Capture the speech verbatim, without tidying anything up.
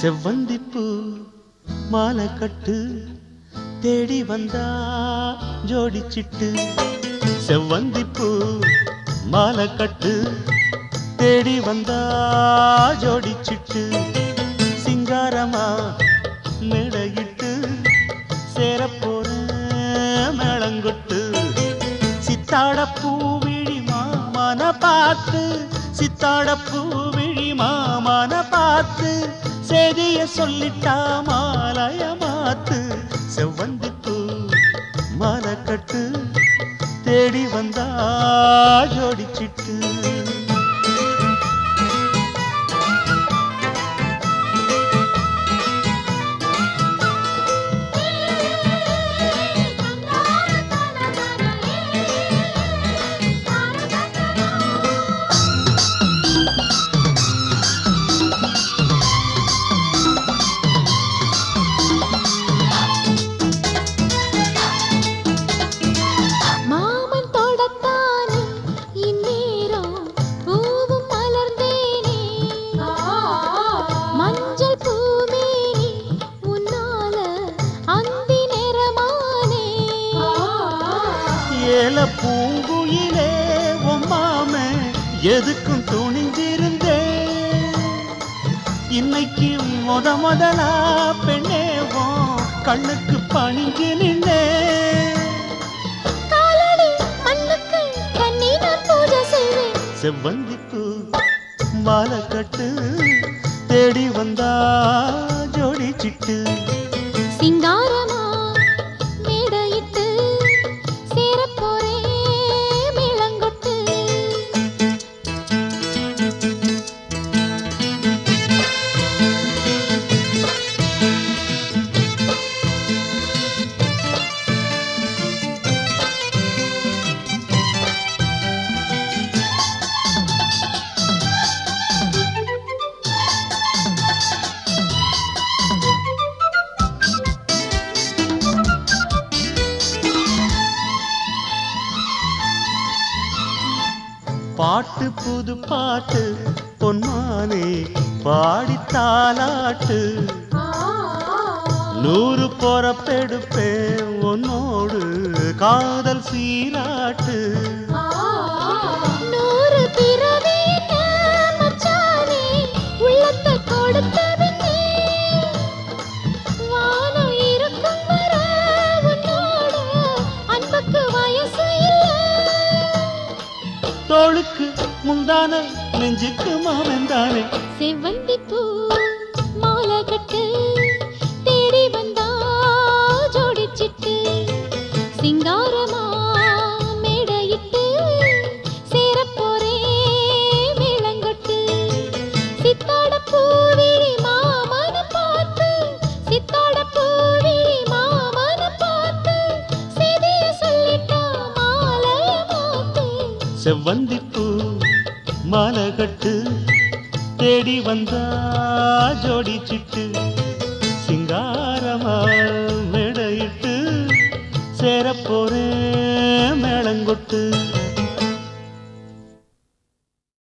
செவ்வந்திப்பூ மாலை கட்டு தேடி வந்தா ஜோடிச்சிட்டு செவ்வந்திப்பூ மாலை கட்டு தேடி வந்தா ஜோடிச்சிட்டு சிங்காரமா மேடையிட்டு சேரப்போற மேளங்கொட்டு சித்தாட பூவிழி மாமான பார்த்து சித்தாட பூவிழி மாமான பார்த்து செய்திய சொல்லிட்டா மாலைய மாத்து செவ்வந்திப்பூ மாலை கட்டு தேடி வந்தா ஜோடிச்சிட்டு ஏல பூங்குயிலே ஒம்மாமே எதுக்கும் துணிஞ்சிருந்தே இன்னைக்கு முத முதலா பெண்ணேவோ கண்ணுக்கு பணிஞ்சு நின்னே செவ்வந்திப்பூ மாலை கட்டு தேடி வந்தா ஜோடிச்சிட்டு சிங்காரமா மேடையிட்டு சேரப்போரே மேளங்கொட்டு பாட்டு புது பாட்டு பொன்மானே பாடித்தாலாட்டு நூறு பொறப்பெடுப்பே உன்னோடு காதல் சீராட்டு நூறு பிறவி மச்சானே உள்ளத்தை கொடுத்தவில்லை வானம் இருக்கும் வர உன்னோட அன்புக்கு வயசு இல்லை தோளுக்கு முந்தான நெஞ்சுக்கு மாமந்தானே செவ்வந்திப்பூ மாலை கட்டு தேடி வந்தா ஜோடிச்சிட்டு சிங்காரமா மேடையிட்டு சேரப்போரே மேளங்கொட்டு சித்தாட பூவிழி மாமன பார்த்து சித்தாட பூவிழி மாமன பார்த்து செய்திய சொல்லிட்டா மாலைய மாத்து செவ்வந்திப்பூ மாலை கட்டு தேடி வந்தா ஜோடிச்சிட்டு சிங்காரமா மேடையிட்டு சேரப்போறே மேளங்கொட்டு